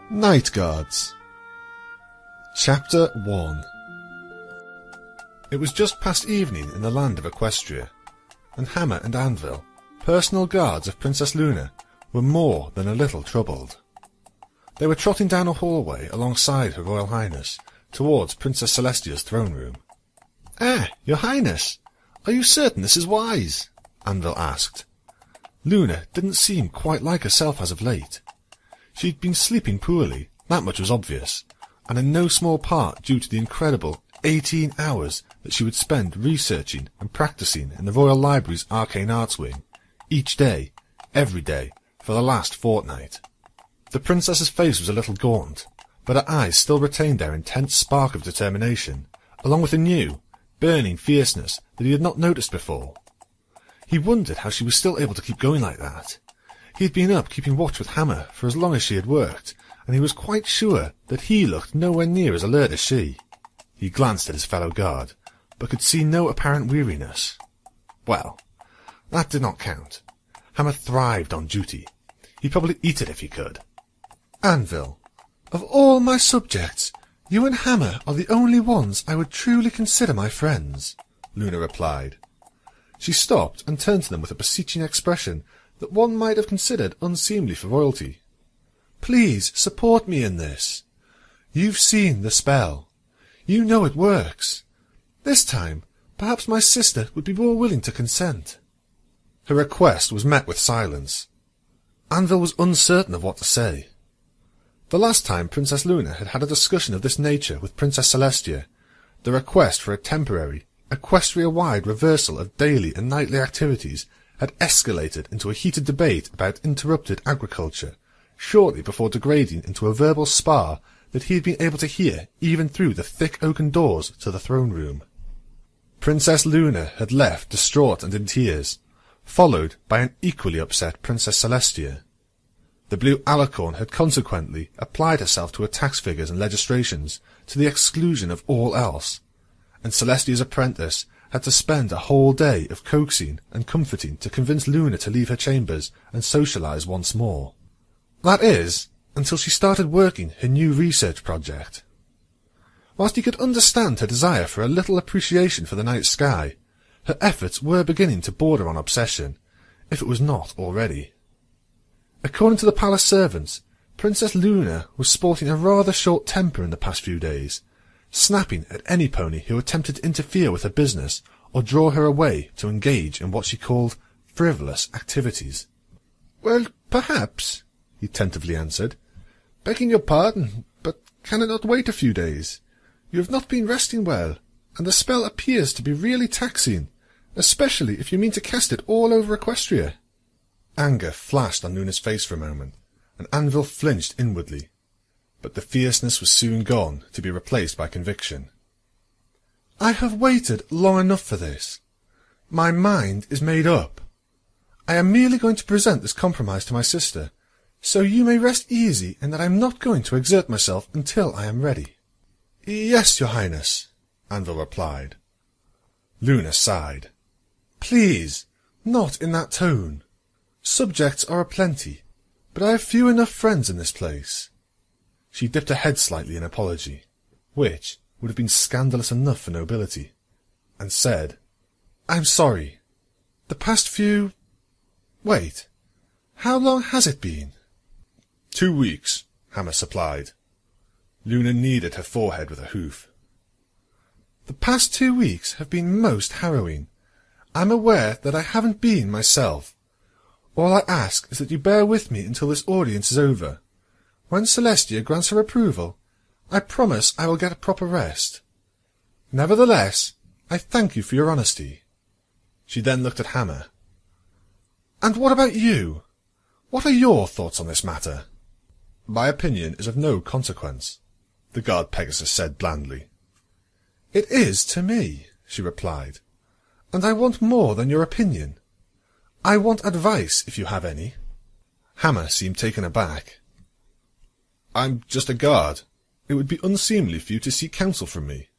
Night Guards. Chapter 1. It was just past evening in the land of Equestria, and Hammer and Anvil, personal guards of Princess Luna, were more than a little troubled. They were trotting down a hallway alongside Her Royal Highness, towards Princess Celestia's throne room. "Ah, Your Highness, are you certain this is wise?" Anvil asked. Luna didn't seem quite like herself as of late. She'd been sleeping poorly, that much was obvious, and in no small part due to the incredible 18 hours that she would spend researching and practicing in the Royal Library's Arcane Arts Wing, each day, every day, for the last fortnight. The princess's face was a little gaunt, but her eyes still retained their intense spark of determination, along with a new, burning fierceness that he had not noticed before. He wondered how she was still able to keep going like that. He had been up keeping watch with Hammer for as long as she had worked, and he was quite sure that he looked nowhere near as alert as she. He glanced at his fellow guard, but could see no apparent weariness. Well, that did not count. Hammer thrived on duty. He'd probably eat it if he could. "Anvil, of all my subjects, you and Hammer are the only ones I would truly consider my friends," Luna replied. She stopped and turned to them with a beseeching expression that one might have considered unseemly for royalty. "Please support me in this. You've seen the spell. You know it works. This time, perhaps my sister would be more willing to consent." Her request was met with silence. Anvil was uncertain of what to say. The last time Princess Luna had had a discussion of this nature with Princess Celestia, the request for a temporary, Equestria-wide reversal of daily and nightly activities had escalated into a heated debate about interrupted agriculture, shortly before degrading into a verbal spar that he had been able to hear even through the thick oaken doors to the throne room. Princess Luna had left distraught and in tears, followed by an equally upset Princess Celestia. The Blue Alicorn had consequently applied herself to her tax figures and legislations to the exclusion of all else, and Celestia's apprentice had to spend a whole day of coaxing and comforting to convince Luna to leave her chambers and socialize once more. That is, until she started working her new research project. Whilst he could understand her desire for a little appreciation for the night sky, her efforts were beginning to border on obsession, if it was not already. According to the palace servants, Princess Luna was sporting a rather short temper in the past few days, snapping at any pony who attempted to interfere with her business or draw her away to engage in what she called frivolous activities. "Well, perhaps," he tentatively answered. "Begging your pardon, but can it not wait a few days? You have not been resting well, and the spell appears to be really taxing, especially if you mean to cast it all over Equestria." Anger flashed on Luna's face for a moment, and Anvil flinched inwardly, but the fierceness was soon gone to be replaced by conviction. "I have waited long enough for this. My mind is made up. I am merely going to present this compromise to my sister, so you may rest easy in that I am not going to exert myself until I am ready." "Yes, Your Highness," Anvil replied. Luna sighed. "Please, not in that tone. Subjects are aplenty, but I have few enough friends in this place." She dipped her head slightly in apology, which would have been scandalous enough for nobility, and said, "I'm sorry. The past few... Wait, how long has it been?" 2 weeks, Hammer supplied. Luna kneaded her forehead with a hoof. "The past 2 weeks have been most harrowing. I'm aware that I haven't been myself. All I ask is that you bear with me until this audience is over. When Celestia grants her approval, I promise I will get a proper rest. Nevertheless, I thank you for your honesty." She then looked at Hammer. "And what about you? What are your thoughts on this matter?" "My opinion is of no consequence," the guard Pegasus said blandly. "It is to me," she replied, "and I want more than your opinion. I want advice, if you have any." Hammer seemed taken aback. "I'm just a guard. It would be unseemly for you to seek counsel from me."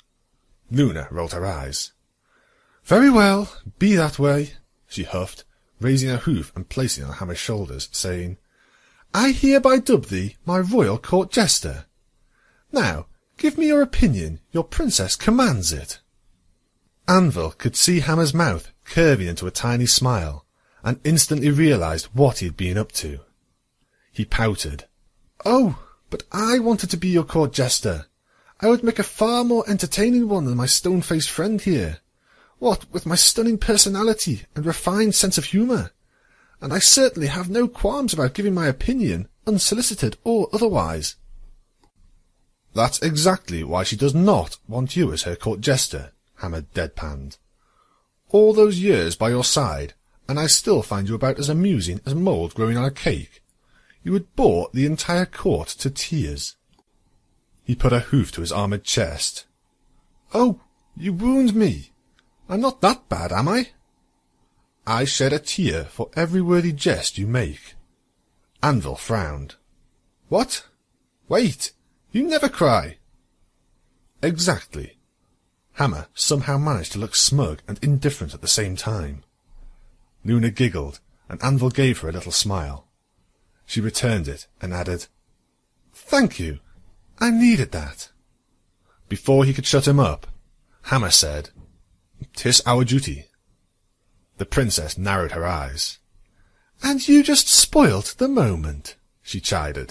Luna rolled her eyes. "Very well, be that way," she huffed, raising her hoof and placing it on Hammer's shoulders, saying, I hereby dub thee my royal court jester. Now, give me your opinion, your princess commands it. Anvil could see Hammer's mouth curving into a tiny smile, and instantly realized what he had been up to. He pouted. Oh, but I wanted to be your court jester. I would make a far more entertaining one than my stone-faced friend here. What with my stunning personality and refined sense of humour. And I certainly have no qualms about giving my opinion, unsolicited or otherwise. That's exactly why she does not want you as her court jester, Hammer deadpanned. All those years by your side, and I still find you about as amusing as mould growing on a cake. You would bore the entire court to tears. He put a hoof to his armoured chest. Oh, you wound me. I'm not that bad, am I? I shed a tear for every worthy jest you make. Anvil frowned. What? Wait, you never cry. Exactly. Hammer somehow managed to look smug and indifferent at the same time. Luna giggled, and Anvil gave her a little smile. She returned it and added, Thank you. I needed that. Before he could shut him up, Hammer said, 'Tis our duty. The princess narrowed her eyes. And you just spoilt the moment, she chided.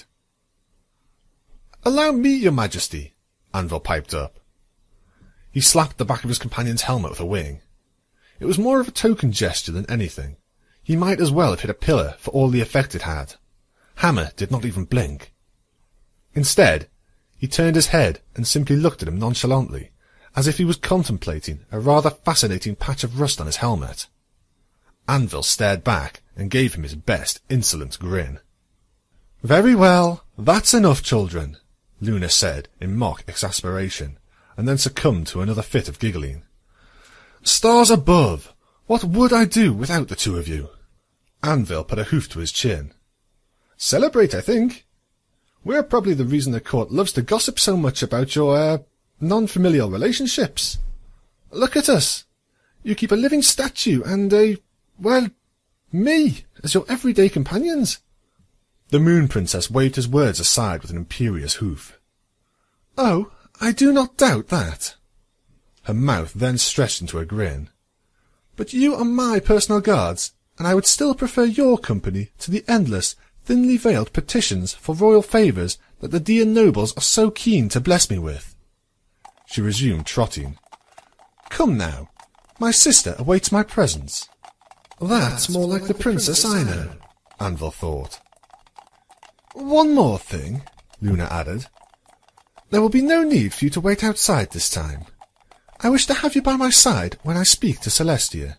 Allow me, your majesty, Anvil piped up. He slapped the back of his companion's helmet with a wing. It was more of a token gesture than anything. He might as well have hit a pillar for all the effect it had. Hammer did not even blink. Instead, he turned his head and simply looked at him nonchalantly, as if he was contemplating a rather fascinating patch of rust on his helmet. Anvil stared back and gave him his best insolent grin. Very well, that's enough, children, Luna said in mock exasperation, and then succumbed to another fit of giggling. Stars above! What would I do without the two of you? Anvil put a hoof to his chin. Celebrate, I think. We're probably the reason the court loves to gossip so much about your, non-familial relationships. Look at us. You keep a living statue and me, as your everyday companions. The Moon Princess waved his words aside with an imperious hoof. Oh, I do not doubt that. Her mouth then stretched into a grin. But you are my personal guards, and I would still prefer your company to the endless, thinly veiled petitions for royal favours that the dear nobles are so keen to bless me with. She resumed trotting. Come now, my sister awaits my presence. That's more like the princess I know, Anvil thought. One more thing, Luna added. There will be no need for you to wait outside this time. I wish to have you by my side when I speak to Celestia.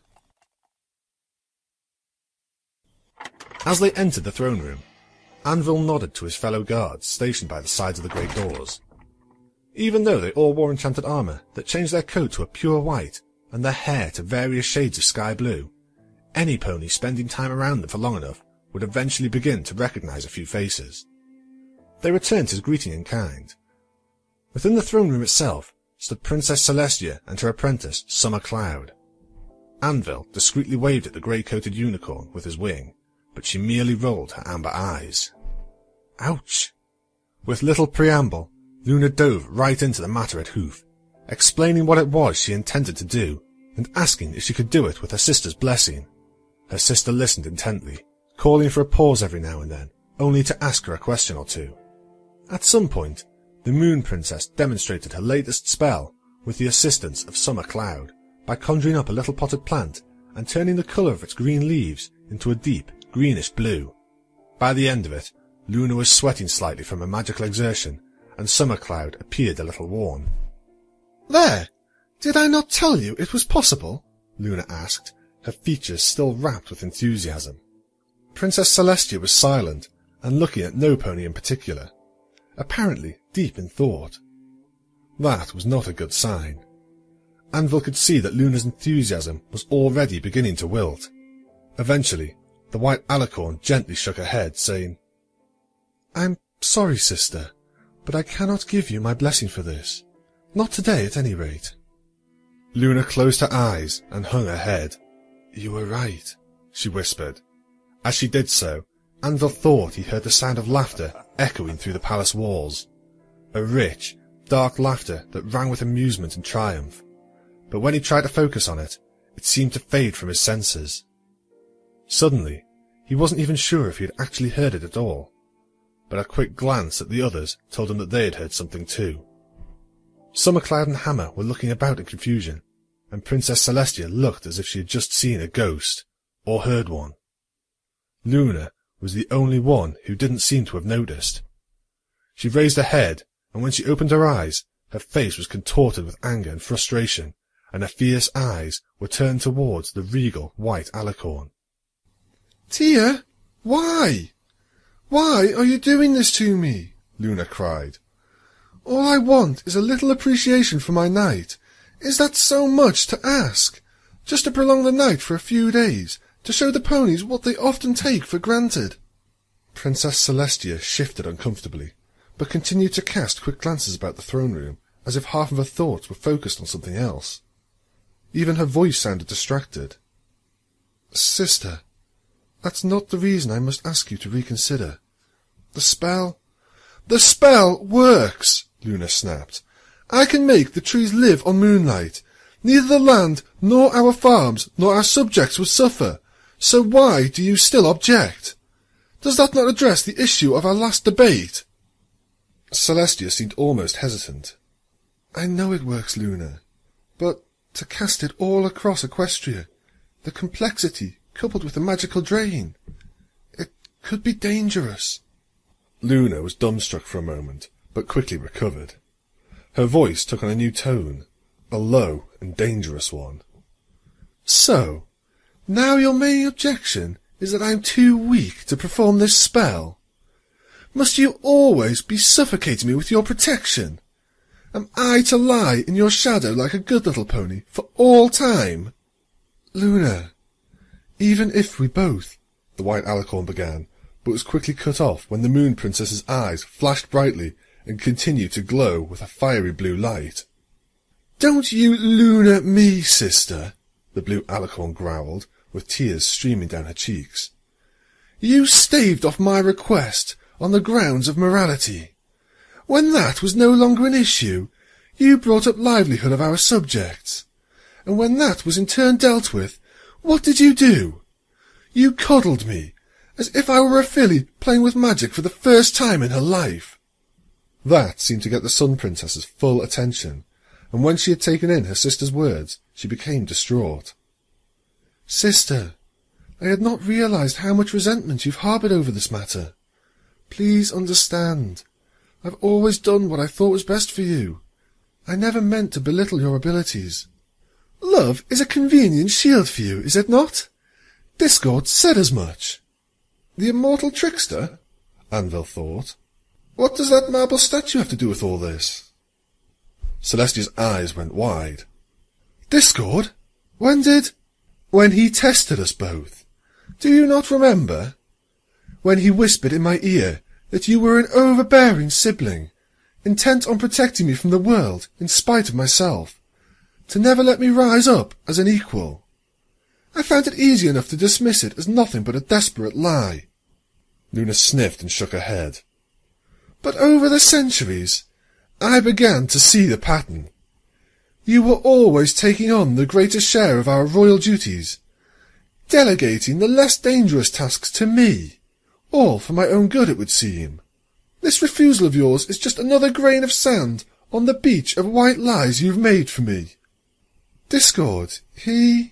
As they entered the throne room, Anvil nodded to his fellow guards stationed by the sides of the great doors. Even though they all wore enchanted armour that changed their coat to a pure white and their hair to various shades of sky blue, any pony spending time around them for long enough would eventually begin to recognise a few faces. They returned his greeting in kind. Within the throne room itself stood Princess Celestia and her apprentice, Summer Cloud. Anvil discreetly waved at the grey-coated unicorn with his wing, but she merely rolled her amber eyes. Ouch! With little preamble, Luna dove right into the matter at hoof, explaining what it was she intended to do, and asking if she could do it with her sister's blessing. Her sister listened intently, calling for a pause every now and then, only to ask her a question or two. At some point, the Moon Princess demonstrated her latest spell with the assistance of Summer Cloud by conjuring up a little potted plant and turning the colour of its green leaves into a deep greenish blue. By the end of it, Luna was sweating slightly from her magical exertion, and Summer Cloud appeared a little worn. There! Did I not tell you it was possible? Luna asked, her features still rapt with enthusiasm. Princess Celestia was silent, and looking at no pony in particular, apparently deep in thought. That was not a good sign. Anvil could see that Luna's enthusiasm was already beginning to wilt. Eventually, the white alicorn gently shook her head, saying, I'm sorry, sister, but I cannot give you my blessing for this. Not today, at any rate. Luna closed her eyes and hung her head. You were right, she whispered. As she did so, Anvil thought he heard the sound of laughter echoing through the palace walls. A rich, dark laughter that rang with amusement and triumph. But when he tried to focus on it, it seemed to fade from his senses. Suddenly, he wasn't even sure if he had actually heard it at all. But a quick glance at the others told him that they had heard something too. Summercloud and Hammer were looking about in confusion, and Princess Celestia looked as if she had just seen a ghost, or heard one. Luna was the only one who didn't seem to have noticed. She raised her head, and when she opened her eyes, her face was contorted with anger and frustration, and her fierce eyes were turned towards the regal white alicorn. "Tia, why? Why are you doing this to me?" Luna cried. "All I want is a little appreciation for my night. Is that so much to ask? Just to prolong the night for a few days, to show the ponies what they often take for granted." Princess Celestia shifted uncomfortably, but continued to cast quick glances about the throne room, as if half of her thoughts were focused on something else. Even her voice sounded distracted. "Sister, that's not the reason I must ask you to reconsider. The spell works!" Luna snapped. "I can make the trees live on moonlight. Neither the land, nor our farms, nor our subjects would suffer. So why do you still object? Does that not address the issue of our last debate?" Celestia seemed almost hesitant. "I know it works, Luna, but to cast it all across Equestria, the complexity coupled with the magical drain, it could be dangerous." Luna was dumbstruck for a moment, but quickly recovered. Her voice took on a new tone, a low and dangerous one. "So, now your main objection is that I'm too weak to perform this spell? Must you always be suffocating me with your protection? Am I to lie in your shadow like a good little pony for all time?" "Luna, even if we both—" the white alicorn began, but was quickly cut off when the Moon Princess's eyes flashed brightly and continued to glow with a fiery blue light. "Don't you Luna me, sister," the blue alicorn growled, with tears streaming down her cheeks. "You staved off my request on the grounds of morality. When that was no longer an issue, you brought up livelihood of our subjects. And when that was in turn dealt with, what did you do? You coddled me, as if I were a filly playing with magic for the first time in her life." That seemed to get the Sun Princess's full attention, and when she had taken in her sister's words, she became distraught. "Sister, I had not realized how much resentment you've harboured over this matter. Please understand. I've always done what I thought was best for you. I never meant to belittle your abilities. Love is a convenient shield for you, is it not? Discord said as much." "The immortal trickster?" Anvil thought. "What does that marble statue have to do with all this?" Celestia's eyes went wide. "Discord? When did—" "When he tested us both. Do you not remember? When he whispered in my ear that you were an overbearing sibling, intent on protecting me from the world in spite of myself, to never let me rise up as an equal. I found it easy enough to dismiss it as nothing but a desperate lie." Luna sniffed and shook her head. "But over the centuries, I began to see the pattern. You were always taking on the greater share of our royal duties, delegating the less dangerous tasks to me, all for my own good, it would seem. This refusal of yours is just another grain of sand on the beach of white lies you've made for me. Discord, he—"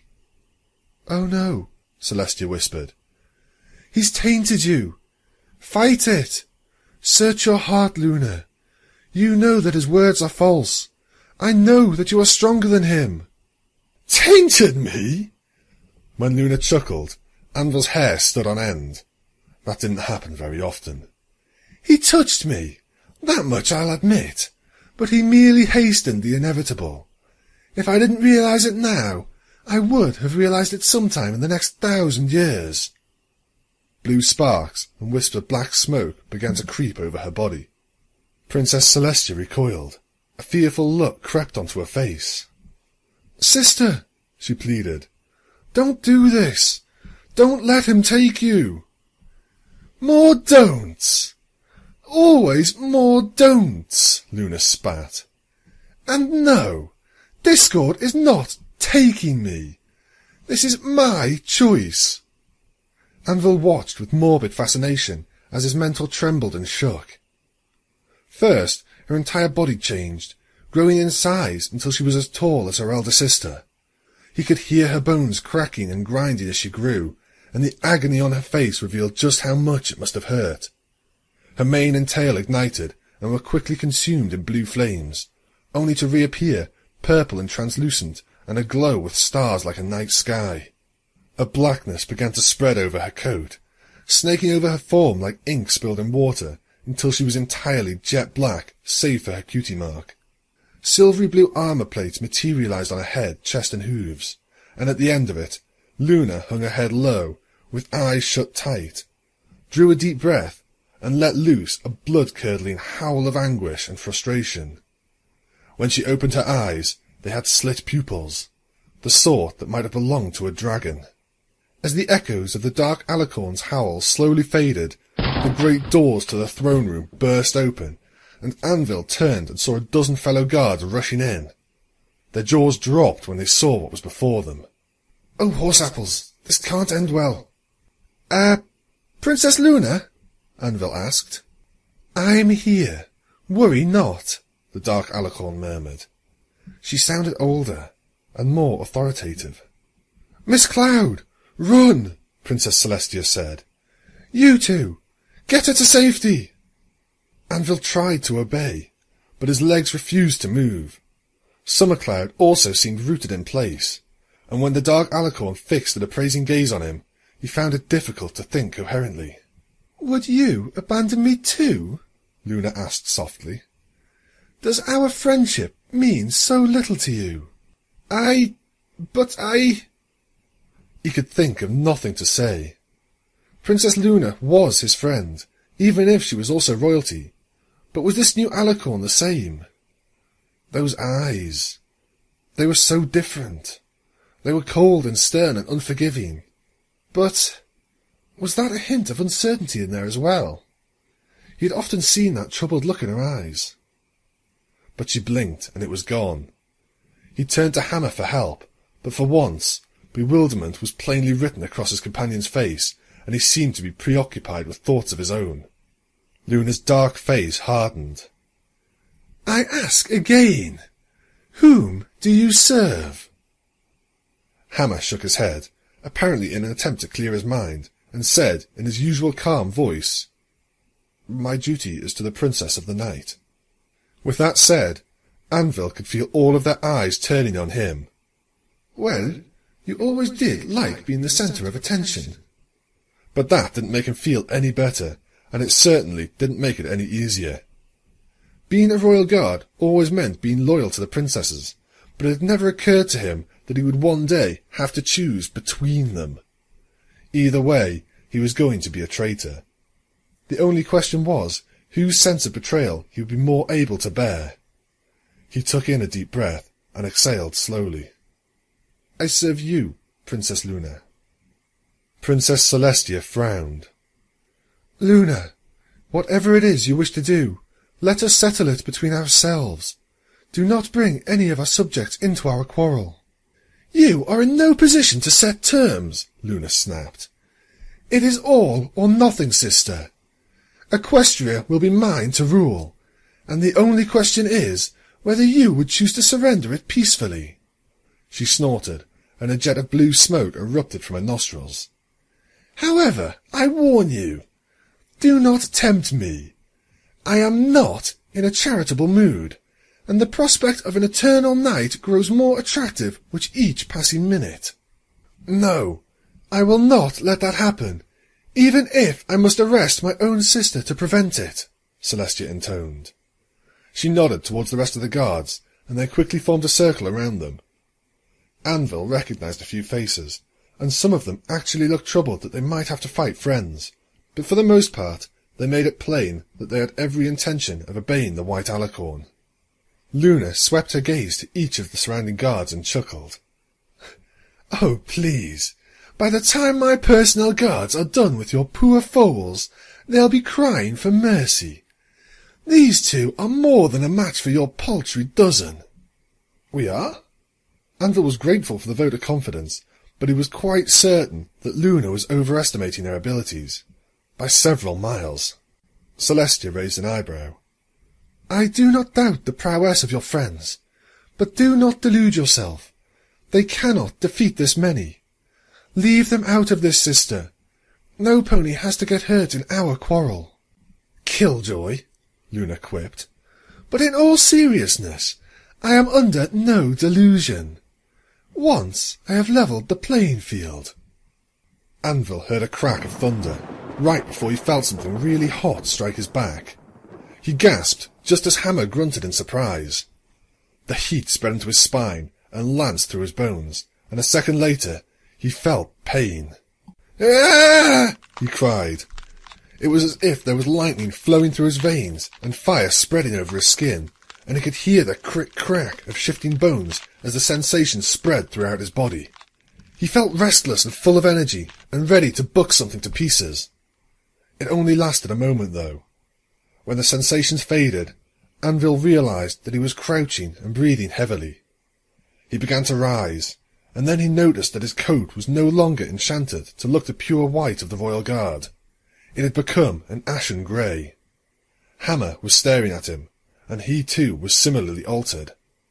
"Oh no," Celestia whispered. "He's tainted you. Fight it. Search your heart, Luna. You know that his words are false. I know that you are stronger than him." "Tainted me?" When Luna chuckled, Anvil's hair stood on end. That didn't happen very often. "He touched me. That much I'll admit. But he merely hastened the inevitable. If I didn't realize it now, I would have realized it sometime in the next 1,000 years. Blue sparks and wisps of black smoke began to creep over her body. Princess Celestia recoiled. A fearful look crept onto her face. "Sister," she pleaded, "don't do this. Don't let him take you." More don'ts! Always more don'ts, Luna spat. And no, Discord is not taking me. This is my choice. Anvil watched with morbid fascination as his mental trembled and shook. First, her entire body changed, growing in size until she was as tall as her elder sister. He could hear her bones cracking and grinding as she grew, and the agony on her face revealed just how much it must have hurt. Her mane and tail ignited and were quickly consumed in blue flames, only to reappear purple and translucent and aglow with stars like a night sky. A blackness began to spread over her coat, snaking over her form like ink spilled in water, until she was entirely jet black, save for her cutie mark. Silvery blue armor plates materialized on her head, chest and hooves, and at the end of it, Luna hung her head low, with eyes shut tight, drew a deep breath, and let loose a blood-curdling howl of anguish and frustration. When she opened her eyes, they had slit pupils, the sort that might have belonged to a dragon. As the echoes of the dark alicorn's howl slowly faded, the great doors to the throne room burst open, and Anvil turned and saw a dozen fellow guards rushing in. Their jaws dropped when they saw what was before them. Oh, horse apples, this can't end well. Princess Luna? Anvil asked. I'm here. Worry not, the dark alicorn murmured. She sounded older and more authoritative. Miss Cloud, run, Princess Celestia said. You two, get her to safety. Anvil tried to obey, but his legs refused to move. Summercloud also seemed rooted in place, and when the dark alicorn fixed an appraising gaze on him, he found it difficult to think coherently. Would you abandon me too? Luna asked softly. Does our friendship mean so little to you? He could think of nothing to say. Princess Luna was his friend, even if she was also royalty. But was this new alicorn the same? Those eyes. They were so different. They were cold and stern and unforgiving. But was that a hint of uncertainty in there as well? He had often seen that troubled look in her eyes. But she blinked, and it was gone. He turned to Hammer for help, but for once, bewilderment was plainly written across his companion's face, and he seemed to be preoccupied with thoughts of his own. Luna's dark face hardened. I ask again, whom do you serve? Hammer shook his head, apparently in an attempt to clear his mind, and said in his usual calm voice, My duty is to the Princess of the Night. With that said, Anvil could feel all of their eyes turning on him. Well, you always did like being the centre of attention. But that didn't make him feel any better, and it certainly didn't make it any easier. Being a royal guard always meant being loyal to the princesses, but it had never occurred to him that he would one day have to choose between them. Either way, he was going to be a traitor. The only question was, whose sense of betrayal he would be more able to bear. He took in a deep breath and exhaled slowly. I serve you, Princess Luna. Princess Celestia frowned. Luna, whatever it is you wish to do, let us settle it between ourselves. Do not bring any of our subjects into our quarrel. You are in no position to set terms, Luna snapped. It is all or nothing, sister. Equestria will be mine to rule, and the only question is whether you would choose to surrender it peacefully. She snorted, and a jet of blue smoke erupted from her nostrils. However, I warn you, do not tempt me. I am not in a charitable mood, and the prospect of an eternal night grows more attractive with each passing minute. No, I will not let that happen, even if I must arrest my own sister to prevent it, Celestia intoned. She nodded towards the rest of the guards, and they quickly formed a circle around them. Anvil recognized a few faces, and some of them actually looked troubled that they might have to fight friends, but for the most part they made it plain that they had every intention of obeying the White Alicorn. Luna swept her gaze to each of the surrounding guards and chuckled. Oh, please, By the time my personal guards are done with your poor foals, they'll be crying for mercy. These two are more than a match for your paltry dozen." "We are?" Anvil was grateful for the vote of confidence, but he was quite certain that Luna was overestimating their abilities. By several miles. Celestia raised an eyebrow. "I do not doubt the prowess of your friends, but do not delude yourself. They cannot defeat this many. Leave them out of this, sister. No pony has to get hurt in our quarrel." "Killjoy," Luna quipped. "But in all seriousness, I am under no delusion. Once I have levelled the playing field." Anvil heard a crack of thunder, right before he felt something really hot strike his back. He gasped just as Hammer grunted in surprise. The heat spread into his spine and lanced through his bones, and a second later he felt pain. "Ah!" he cried. It was as if there was lightning flowing through his veins and fire spreading over his skin, and he could hear the crick-crack of shifting bones as the sensation spread throughout his body. He felt restless and full of energy and ready to buck something to pieces. It only lasted a moment, though. When the sensations faded, Anvil realized that he was crouching and breathing heavily. He began to rise, and then he noticed that his coat was no longer enchanted to look the pure white of the Royal Guard. It had become an ashen grey. Hammer was staring at him, and he too was similarly altered.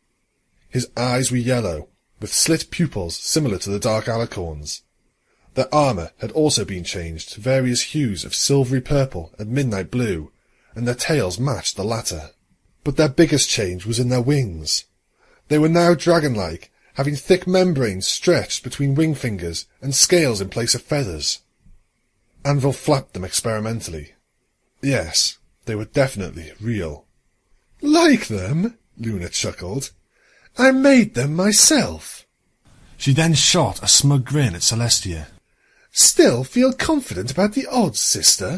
His eyes were yellow, with slit pupils similar to the Dark Alicorn's. Their armour had also been changed to various hues of silvery purple and midnight blue, and their tails matched the latter. But their biggest change was in their wings. They were now dragon-like, having thick membranes stretched between wing fingers and scales in place of feathers. Anvil flapped them experimentally. Yes, they were definitely real. "Like them?" Luna chuckled. "I made them myself." She then shot a smug grin at Celestia. "Still feel confident about the odds, sister?"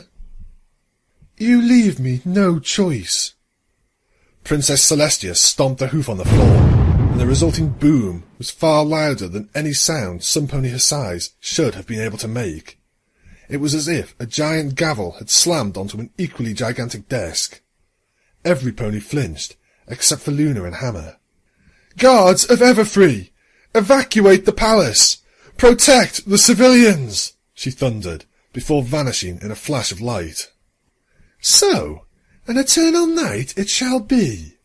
"You leave me no choice." Princess Celestia stomped her hoof on the floor, and the resulting boom was far louder than any sound some pony her size should have been able to make. It was as if a giant gavel had slammed onto an equally gigantic desk. Every pony flinched, except for Luna and Hammer. "Guards of Everfree! Evacuate the palace! Protect the civilians!" she thundered, before vanishing in a flash of light. "So, an eternal night it shall be."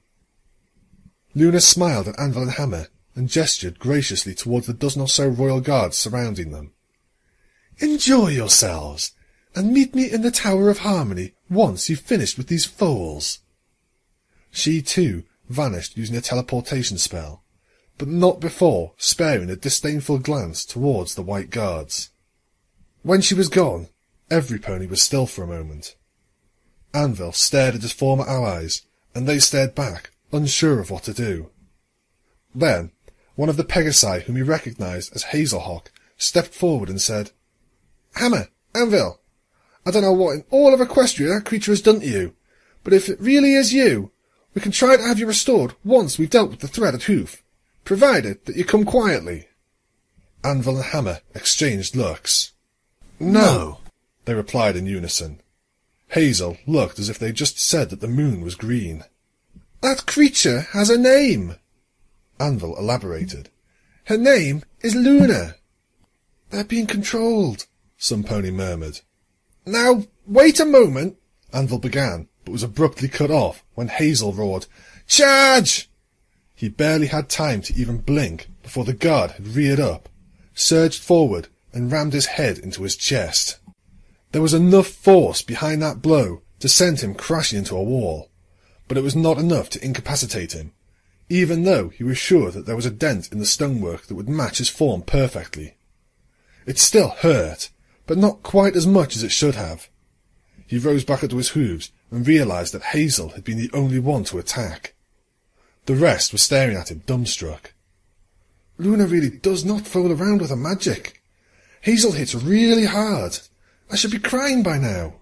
Luna smiled at Anvil and Hammer, and gestured graciously towards the dozen or so royal guards surrounding them. "Enjoy yourselves, and meet me in the Tower of Harmony once you've finished with these foals." She, too, vanished using a teleportation spell, but not before sparing a disdainful glance towards the white guards. When she was gone, every pony was still for a moment. Anvil stared at his former allies, and they stared back, unsure of what to do. Then, one of the Pegasi whom he recognized as Hazelhawk stepped forward and said, "Hammer, Anvil, I don't know what in all of Equestria that creature has done to you, but if it really is you, we can try to have you restored once we've dealt with the threaded hoof, provided that you come quietly." Anvil and Hammer exchanged looks. "No," they replied in unison. Hazel looked as if they just said that the moon was green. "That creature has a name," Anvil elaborated. "Her name is Luna." "They're being controlled," some pony murmured. "Now, wait a moment," Anvil began, but was abruptly cut off when Hazel roared, "Charge!" He barely had time to even blink before the guard had reared up, surged forward, and rammed his head into his chest. There was enough force behind that blow to send him crashing into a wall, but it was not enough to incapacitate him, even though he was sure that there was a dent in the stonework that would match his form perfectly. It still hurt, but not quite as much as it should have. He rose back onto his hooves and realized that Hazel had been the only one to attack. The rest were staring at him dumbstruck. "Luna really does not fool around with her magic. Hazel hits really hard. I should be crying by now."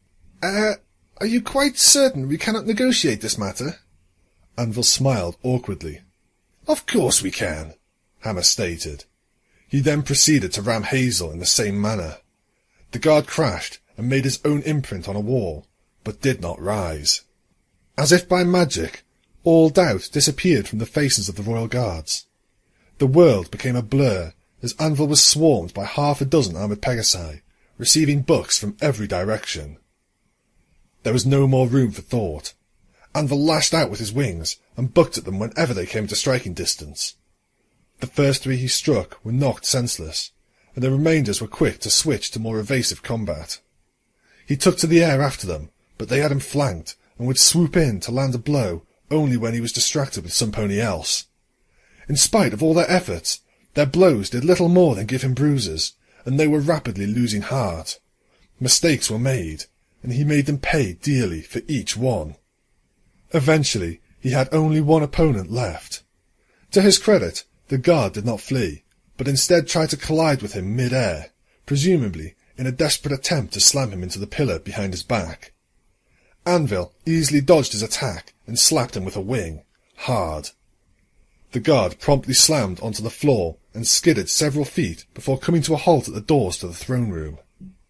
Are you quite certain we cannot negotiate this matter?" Anvil smiled awkwardly. "Of course we can," Hammer stated. He then proceeded to ram Hazel in the same manner. The guard crashed and made his own imprint on a wall, but did not rise. As if by magic, all doubt disappeared from the faces of the royal guards. The world became a blur as Anvil was swarmed by 6 armoured Pegasi, receiving bucks from every direction. There was no more room for thought. Anvil lashed out with his wings and bucked at them whenever they came to striking distance. The first 3 he struck were knocked senseless, and the remainders were quick to switch to more evasive combat. He took to the air after them, but they had him flanked and would swoop in to land a blow only when he was distracted with some pony else. In spite of all their efforts, their blows did little more than give him bruises, and they were rapidly losing heart. Mistakes were made, and he made them pay dearly for each one. Eventually, he had only one opponent left. To his credit, the guard did not flee, but instead tried to collide with him mid-air, presumably in a desperate attempt to slam him into the pillar behind his back. Anvil easily dodged his attack and slapped him with a wing, hard. The guard promptly slammed onto the floor and skidded several feet before coming to a halt at the doors to the throne room.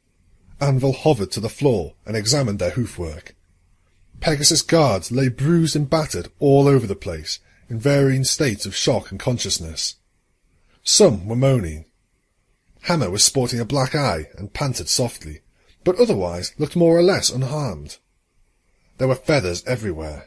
Anvil hovered to the floor and examined their hoofwork. Pegasus guards lay bruised and battered all over the place, in varying states of shock and consciousness. Some were moaning. Hammer was sporting a black eye and panted softly, but otherwise looked more or less unharmed. There were feathers everywhere.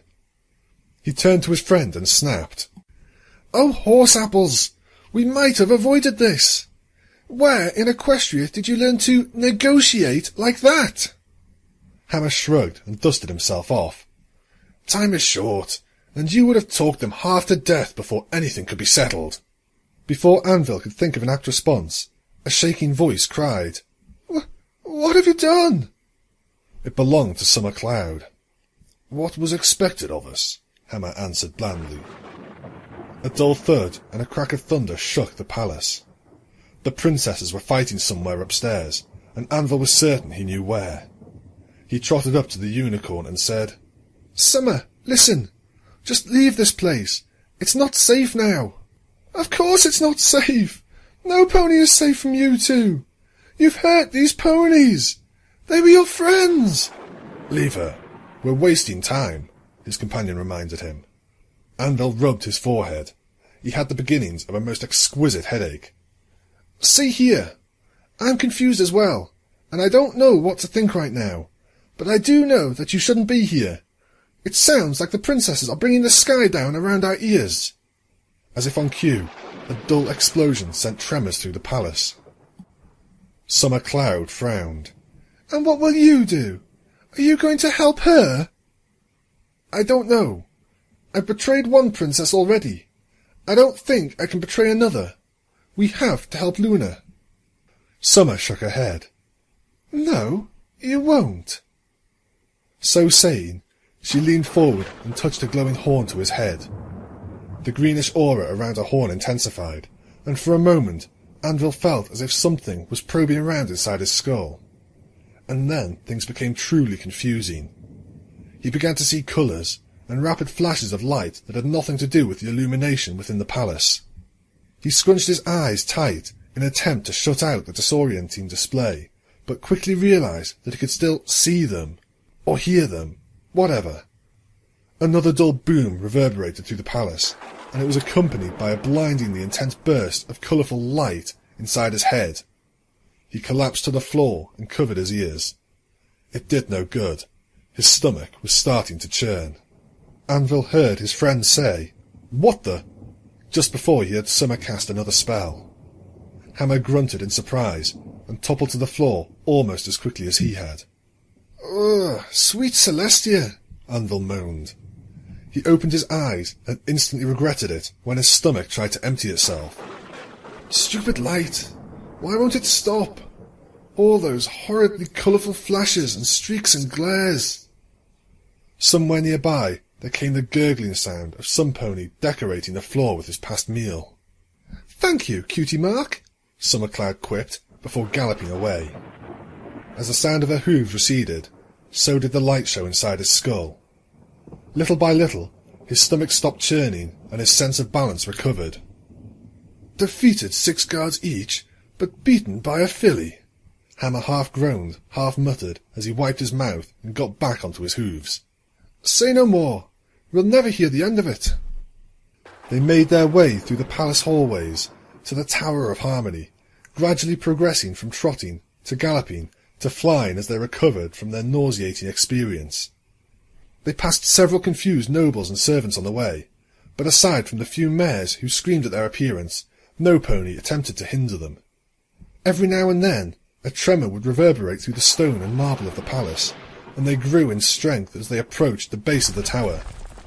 He turned to his friend and snapped. "Oh, horse apples! We might have avoided this! Where in Equestria did you learn to negotiate like that?" Hammer shrugged and dusted himself off. "Time is short, and you would have talked them half to death before anything could be settled." Before Anvil could think of an apt response, a shaking voice cried, What have you done?" It belonged to Summer Cloud. "What was expected of us?" Hammer answered blandly. A dull thud and a crack of thunder shook the palace. The princesses were fighting somewhere upstairs, and Anvil was certain he knew where. He trotted up to the unicorn and said, "Summer, listen. Just leave this place. It's not safe now." "Of course it's not safe. No pony is safe from you two. You've hurt these ponies. They were your friends." "Leave her. We're wasting time," his companion reminded him. Anvil rubbed his forehead. He had the beginnings of a most exquisite headache. "See here. I'm confused as well, and I don't know what to think right now, but I do know that you shouldn't be here. It sounds like the princesses are bringing the sky down around our ears." As if on cue, a dull explosion sent tremors through the palace. Summer Cloud frowned. "And what will you do? Are you going to help her?" "I don't know. I've betrayed one princess already. I don't think I can betray another. We have to help Luna." Summer shook her head. "No, you won't." So saying, she leaned forward and touched a glowing horn to his head. The greenish aura around her horn intensified, and for a moment Anvil felt as if something was probing around inside his skull. And then things became truly confusing. He began to see colours and rapid flashes of light that had nothing to do with the illumination within the palace. He scrunched his eyes tight in an attempt to shut out the disorienting display, but quickly realised that he could still see them, or hear them, whatever. Another dull boom reverberated through the palace, and it was accompanied by a blindingly intense burst of colourful light inside his head. He collapsed to the floor and covered his ears. It did no good. His stomach was starting to churn. Anvil heard his friend say, "What the?" just before he heard Summer cast another spell. Hammer grunted in surprise and toppled to the floor almost as quickly as he had. "Ugh, sweet Celestia," Anvil moaned. He opened his eyes and instantly regretted it when his stomach tried to empty itself. Stupid light! Why won't it stop? All those horridly colourful flashes and streaks and glares. Somewhere nearby there came the gurgling sound of some pony decorating the floor with his past meal. "Thank you, Cutie Mark," Summer Cloud quipped before galloping away. As the sound of her hooves receded, so did the light show inside his skull. Little by little, his stomach stopped churning and his sense of balance recovered. defeated 6 guards each, but beaten by a filly." Hammer half groaned, half muttered, as he wiped his mouth and got back onto his hooves. "Say no more. We'll never hear the end of it." They made their way through the palace hallways to the Tower of Harmony, gradually progressing from trotting to galloping to flying as they recovered from their nauseating experience. They passed several confused nobles and servants on the way, but aside from the few mares who screamed at their appearance, no pony attempted to hinder them. Every now and then a tremor would reverberate through the stone and marble of the palace, and they grew in strength as they approached the base of the tower.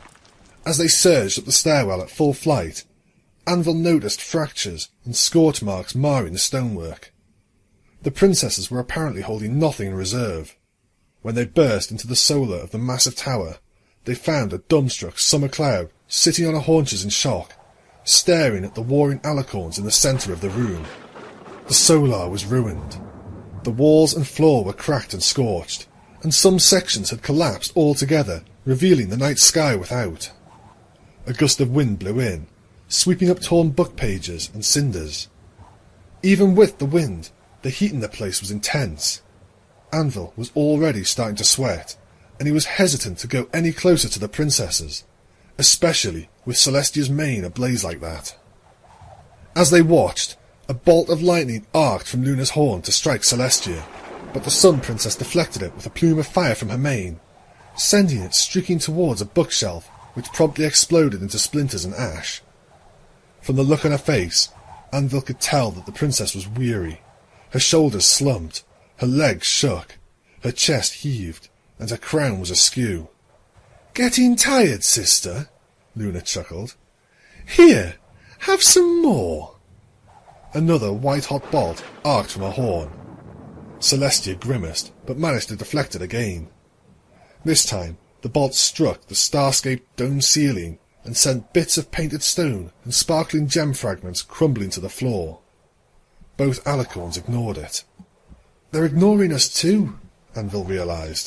As they surged up the stairwell at full flight, Anvil noticed fractures and scorch marks marring the stonework. The princesses were apparently holding nothing in reserve. When they burst into the solar of the massive tower, they found a dumbstruck Summer Cloud sitting on her haunches in shock, staring at the warring alicorns in the centre of the room. The solar was ruined. The walls and floor were cracked and scorched, and some sections had collapsed altogether, revealing the night sky without. A gust of wind blew in, sweeping up torn book pages and cinders. Even with the wind, the heat in the place was intense. Anvil was already starting to sweat, and he was hesitant to go any closer to the princesses, especially with Celestia's mane ablaze like that. As they watched, a bolt of lightning arced from Luna's horn to strike Celestia, but the Sun Princess deflected it with a plume of fire from her mane, sending it streaking towards a bookshelf, which promptly exploded into splinters and ash. From the look on her face, Anvil could tell that the princess was weary. Her shoulders slumped, her legs shook, her chest heaved, and her crown was askew. "Getting tired, sister?" Luna chuckled. "Here, have some more." Another white-hot bolt arced from her horn. Celestia grimaced, but managed to deflect it again. This time, the bolt struck the star-scaped dome ceiling and sent bits of painted stone and sparkling gem fragments crumbling to the floor. Both alicorns ignored it. "They're ignoring us too," Anvil realized.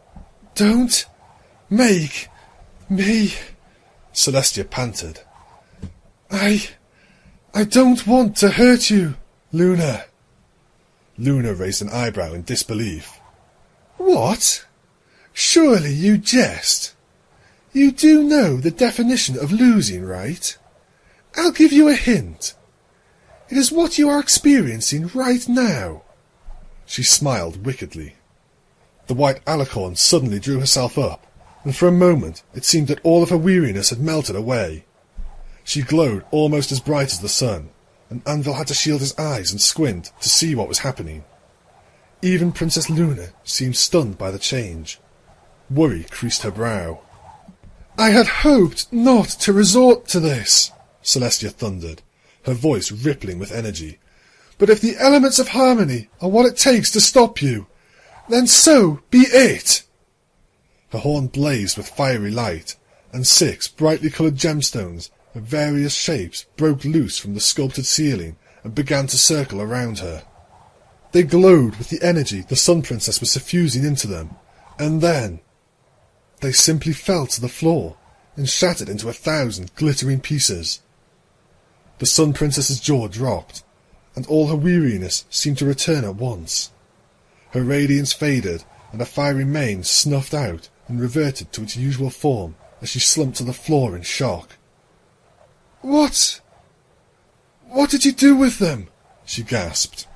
"Don't make me," Celestia panted. I don't want to hurt you, Luna." Luna raised an eyebrow in disbelief. "What? Surely you jest. You do know the definition of losing, right? I'll give you a hint. It is what you are experiencing right now." She smiled wickedly. The white alicorn suddenly drew herself up, and for a moment it seemed that all of her weariness had melted away. She glowed almost as bright as the sun, and Anvil had to shield his eyes and squint to see what was happening. Even Princess Luna seemed stunned by the change. Worry creased her brow. "I had hoped not to resort to this," Celestia thundered, her voice rippling with energy. "But if the elements of harmony are what it takes to stop you, then so be it." Her horn blazed with fiery light, and 6 brightly coloured gemstones of various shapes broke loose from the sculpted ceiling and began to circle around her. They glowed with the energy the Sun Princess was suffusing into them, and then they simply fell to the floor and shattered into 1,000 glittering pieces. The Sun Princess's jaw dropped, and all her weariness seemed to return at once. Her radiance faded, and her fiery mane snuffed out and reverted to its usual form as she slumped to the floor in shock. What did you do with them?" she gasped.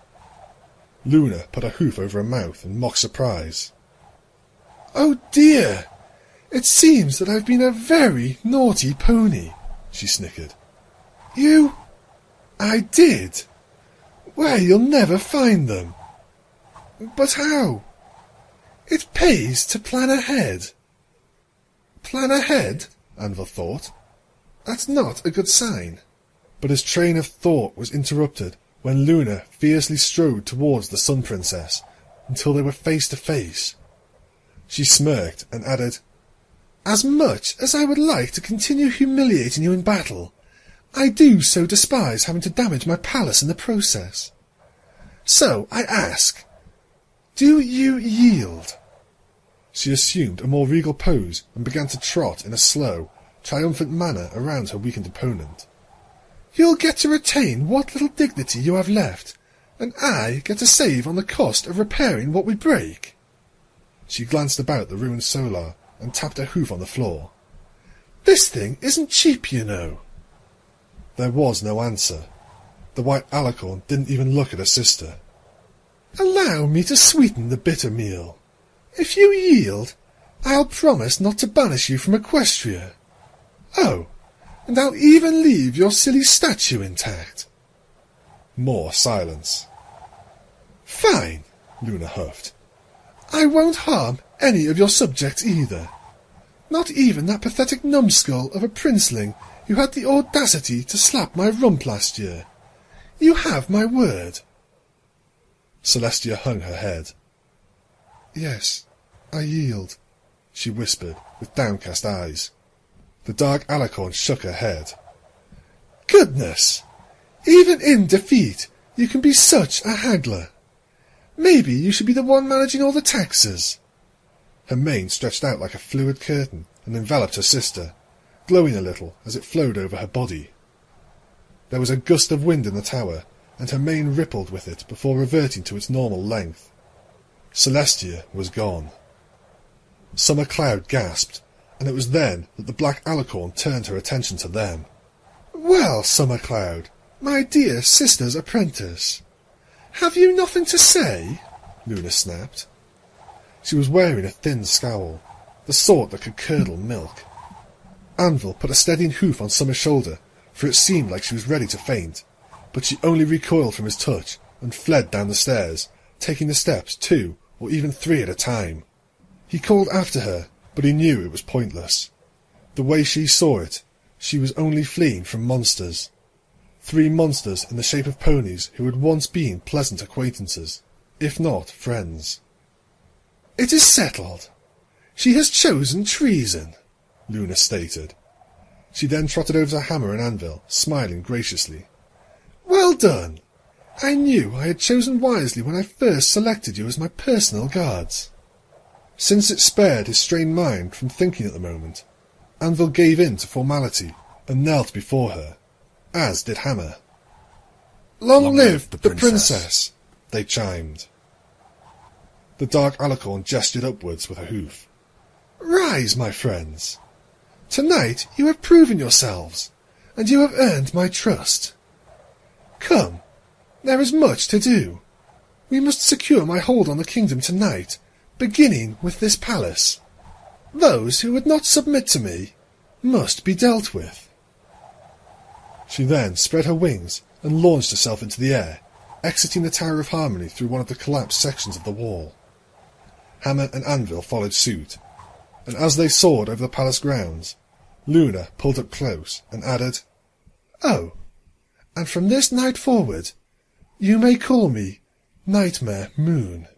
Luna put her hoof over her mouth in mock surprise. "Oh dear, it seems that I've been a very naughty pony," she snickered. "You? I did? Where you'll never find them." "But how?" "It pays to plan ahead." "Plan ahead?" Anvil thought. "That's not a good sign." But his train of thought was interrupted when Luna fiercely strode towards the Sun Princess until they were face to face. She smirked and added, "As much as I would like to continue humiliating you in battle, I do so despise having to damage my palace in the process. So I ask, do you yield?" She assumed a more regal pose and began to trot in a slow, triumphant manner around her weakened opponent. You'll get to retain what little dignity you have left, and I get to save on the cost of repairing what we break." She glanced about the ruined solar and tapped her hoof on the floor. "This thing isn't cheap, you know." There was no answer. The white alicorn didn't even look at her sister. "Allow me to sweeten the bitter meal. If you yield, I'll promise not to banish you from Equestria. Oh, and I'll even leave your silly statue intact." More silence. "Fine," Luna huffed. "I won't harm any of your subjects either. Not even that pathetic numbskull of a princeling who had the audacity to slap my rump last year. You have my word." Celestia hung her head. "Yes, I yield," she whispered, with downcast eyes. The dark alicorn shook her head. "Goodness! Even in defeat, you can be such a haggler. Maybe you should be the one managing all the taxes." Her mane stretched out like a fluid curtain and enveloped her sister, glowing a little as it flowed over her body. There was a gust of wind in the tower, and her mane rippled with it before reverting to its normal length. Celestia was gone. Summer Cloud gasped, and it was then that the black alicorn turned her attention to them. "Well, Summer Cloud, my dear sister's apprentice, have you nothing to say?" Luna snapped. She was wearing a thin scowl, the sort that could curdle milk. Anvil put a steadying hoof on Summer's shoulder, for it seemed like she was ready to faint, but she only recoiled from his touch and fled down the stairs, taking the steps 2 or even 3 at a time. He called after her, but he knew it was pointless. The way she saw it, she was only fleeing from monsters. 3 monsters in the shape of ponies who had once been pleasant acquaintances, if not friends. "It is settled. She has chosen treason," Luna stated. She then trotted over to Hammer and Anvil, smiling graciously. "Well done. I knew I had chosen wisely when I first selected you as my personal guards." Since it spared his strained mind from thinking at the moment, Anvil gave in to formality and knelt before her, as did Hammer. Long live the princess, they chimed. The dark alicorn gestured upwards with her hoof. Rise, my friends. Tonight you have proven yourselves, and you have earned my trust. Come, there is much to do. We must secure my hold on the kingdom tonight, beginning with this palace. Those who would not submit to me must be dealt with. She then spread her wings and launched herself into the air, exiting the Tower of Harmony through one of the collapsed sections of the wall. Hammer and Anvil followed suit, and as they soared over the palace grounds, Luna pulled up close and added, Oh, and from this night forward, you may call me Nightmare Moon.